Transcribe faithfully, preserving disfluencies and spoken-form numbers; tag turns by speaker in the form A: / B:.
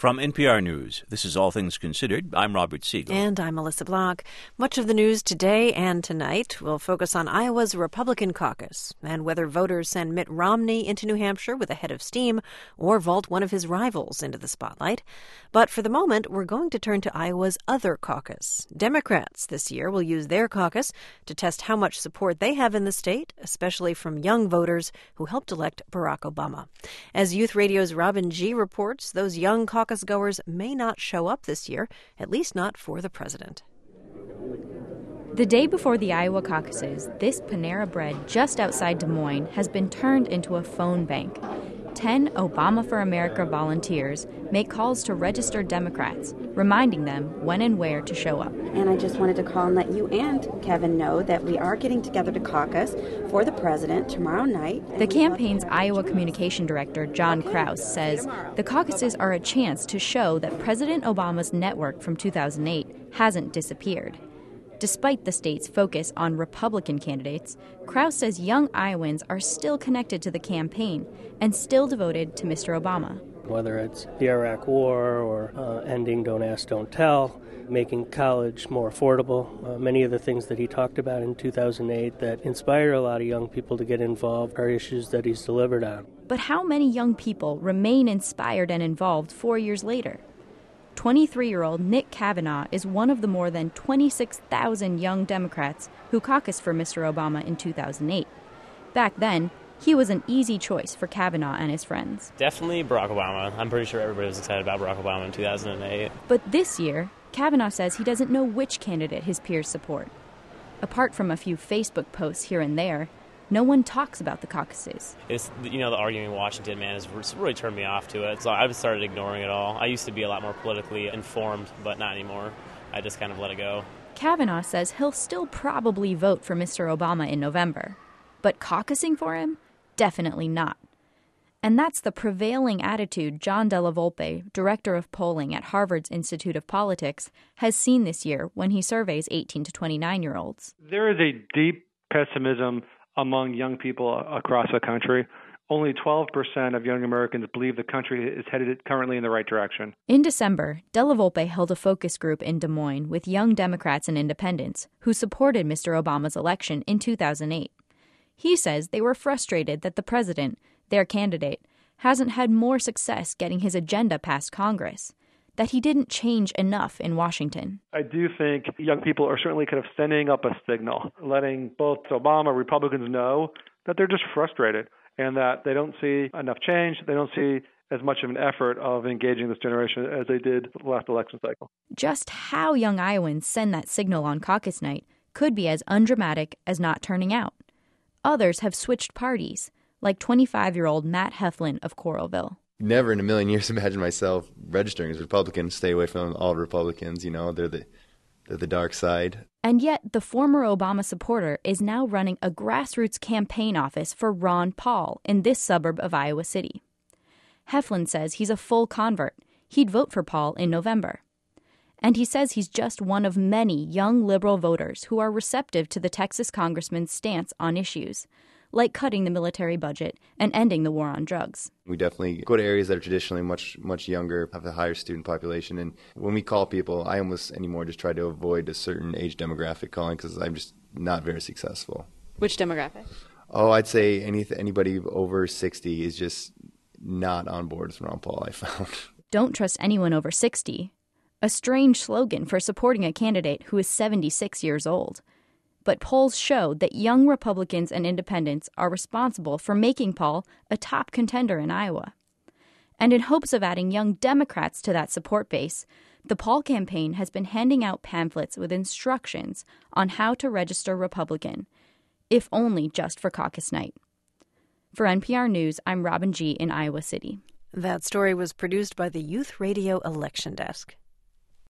A: From N P R News, this is All Things Considered. I'm Robert Siegel.
B: And I'm Melissa Block. Much of the news today and tonight will focus on Iowa's Republican caucus and whether voters send Mitt Romney into New Hampshire with a head of steam or vault one of his rivals into the spotlight. But for the moment, we're going to turn to Iowa's other caucus. Democrats this year will use their caucus to test how much support they have in the state, especially from young voters who helped elect Barack Obama. As Youth Radio's Robin G. reports, those young caucus goers may not show up this year, at least not for the president.
C: The day before the Iowa caucuses, this Panera Bread just outside Des Moines has been turned into a phone bank. Ten Obama for America volunteers make calls to registered Democrats, reminding them when and where to show up.
D: And I just wanted to call and let you and Kevin know that we are getting together to caucus for the president tomorrow night.
C: The campaign's Iowa communication director, John Kraus, says the caucuses are a chance to show that President Obama's network from two thousand eight hasn't disappeared. Despite the state's focus on Republican candidates, Kraus says young Iowans are still connected to the campaign and still devoted to Mister Obama.
E: Whether it's the Iraq War or uh, ending Don't Ask, Don't Tell, making college more affordable, uh, many of the things that he talked about in two thousand eight that inspire a lot of young people to get involved are issues that he's delivered on.
C: But how many young people remain inspired and involved four years later? twenty-three-year-old Nick Kavanaugh is one of the more than twenty-six thousand young Democrats who caucused for Mister Obama in two thousand eight. Back then, he was an easy choice for Kavanaugh and his friends.
F: Definitely Barack Obama. I'm pretty sure everybody was excited about Barack Obama in two thousand eight.
C: But this year, Kavanaugh says he doesn't know which candidate his peers support. Apart from a few Facebook posts here and there, no one talks about the caucuses.
F: It's, you know, the arguing in Washington, man, has really turned me off to it. So I've started ignoring it all. I used to be a lot more politically informed, but not anymore. I just kind of let it go.
C: Kavanaugh says he'll still probably vote for Mister Obama in November. But caucusing for him? Definitely not. And that's the prevailing attitude John Della Volpe, director of polling at Harvard's Institute of Politics, has seen this year when he surveys eighteen to twenty-nine-year-olds.
G: There is a deep pessimism among young people across the country. Only twelve percent of young Americans believe the country is headed currently in the right direction.
C: In December, Della Volpe held a focus group in Des Moines with young Democrats and independents who supported Mister Obama's election in two thousand eight. He says they were frustrated that the president, their candidate, hasn't had more success getting his agenda past Congress, that he didn't change enough in Washington.
G: I do think young people are certainly kind of sending up a signal, letting both Obama and Republicans know that they're just frustrated and that they don't see enough change. They don't see as much of an effort of engaging this generation as they did the last election cycle.
C: Just how young Iowans send that signal on caucus night could be as undramatic as not turning out. Others have switched parties, like twenty-five-year-old Matt Heflin of Coralville.
H: Never in a million years imagine myself registering as a Republican. Stay away from all Republicans. You know, they're the they're the dark side.
C: And yet, the former Obama supporter is now running a grassroots campaign office for Ron Paul in this suburb of Iowa City. Heflin says he's a full convert. He'd vote for Paul in November. And he says he's just one of many young liberal voters who are receptive to the Texas congressman's stance on issues, like cutting the military budget and ending the war on drugs.
H: We definitely go to areas that are traditionally much, much younger, have a higher student population. And when we call people, I almost anymore just try to avoid a certain age demographic calling because I'm just not very successful.
I: Which demographic?
H: Oh, I'd say any, anybody over sixty is just not on board with Ron Paul, I found.
C: Don't trust anyone over sixty. A strange slogan for supporting a candidate who is seventy-six years old. But polls show that young Republicans and independents are responsible for making Paul a top contender in Iowa. And in hopes of adding young Democrats to that support base, the Paul campaign has been handing out pamphlets with instructions on how to register Republican, if only just for caucus night. For N P R News, I'm Robin G. in Iowa City.
B: That story was produced by the Youth Radio Election Desk.